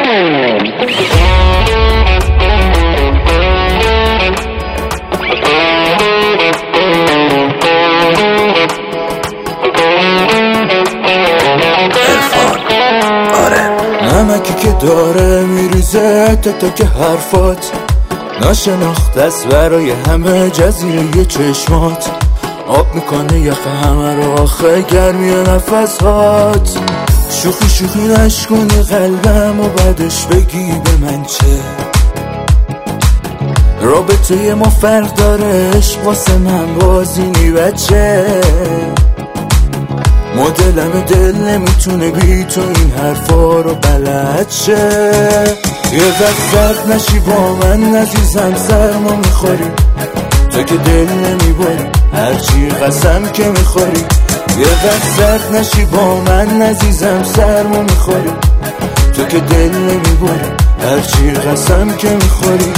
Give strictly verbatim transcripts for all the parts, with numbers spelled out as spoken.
نمکی که داره میریزه تا تا که حرفات ناشناخته است برای همه جزیره چشمات آب میکنه یخ همه رو آخه گرمی و نفسات شوخی شوخی نشکنی قلبم و بعدش بگی به من چه رابطه ما فرق داره عشق واسه من بازینی بچه مدلم دل نمیتونه بی تو این حرفا رو بلد شه یه وقت زرد نشی با من عزیزم سرما میخوری تو که دل نمیبری هرچی قسم که میخوری یه وقت زرد نشی با من عزیزم سرما میخوری تو که دل نمیبری هرچی قسم که میخوری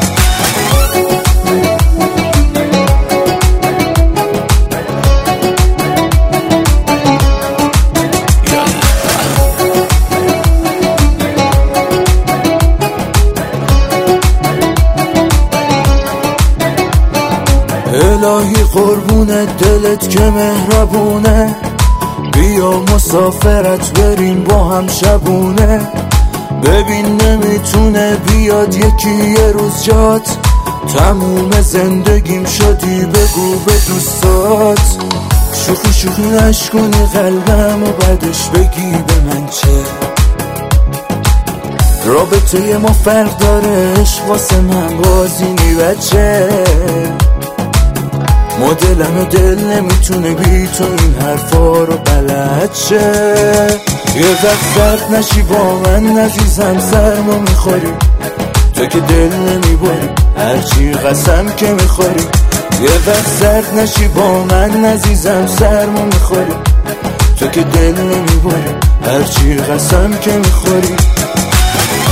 الهی قربونه دلت که مهربونه بیا مسافرت بریم با هم شبونه ببین نمیتونه بیاد یکی یه روز جات تموم زندگیم شدی بگو به دوستات شوخی شوخی نشکنی قلبم و بعدش بگی به من چه رابطه ما فرق داره عشق واسه من بازینی بچه مدلم دل نمیتونه بی تو این حرفا رو بلد شه یه وقت زرد نشی با من عزیزم سرما میخوری تو که دل نمیبری هرچی قسم که میخوری یه وقت زرد نشی با من عزیزم سرما میخوری تو که دل نمیبری هرچی قسم که میخوری